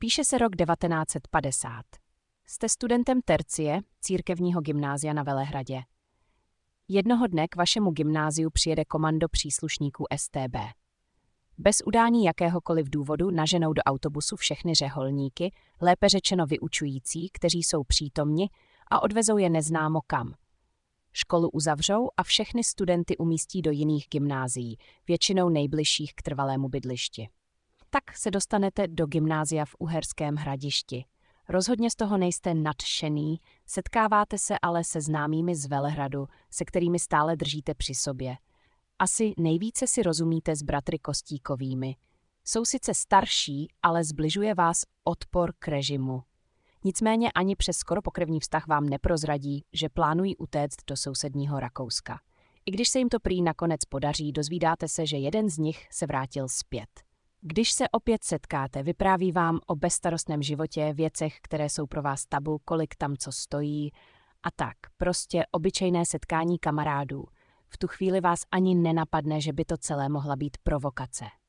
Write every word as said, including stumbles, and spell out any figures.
Píše se rok devatenáct set padesát. Jste studentem tercie církevního gymnázia na Velehradě. Jednoho dne k vašemu gymnáziu přijede komando příslušníků S T B. Bez udání jakéhokoliv důvodu naženou do autobusu všechny řeholníky, lépe řečeno vyučující, kteří jsou přítomni, a odvezou je neznámo kam. Školu uzavřou a všechny studenty umístí do jiných gymnázií, většinou nejbližších k trvalému bydlišti. Tak se dostanete do gymnázia v Uherském Hradišti. Rozhodně z toho nejste nadšený, setkáváte se ale se známými z Velehradu, se kterými stále držíte při sobě. Asi nejvíce si rozumíte s bratry Kostíkovými. Jsou sice starší, ale zbližuje vás odpor k režimu. Nicméně ani přes skoro pokrevní vztah vám neprozradí, že plánují utéct do sousedního Rakouska. I když se jim to prý nakonec podaří, dozvídáte se, že jeden z nich se vrátil zpět. Když se opět setkáte, vypráví vám o bezstarostném životě, věcech, které jsou pro vás tabu, kolik tam co stojí a tak. Prostě obyčejné setkání kamarádů. V tu chvíli vás ani nenapadne, že by to celé mohla být provokace.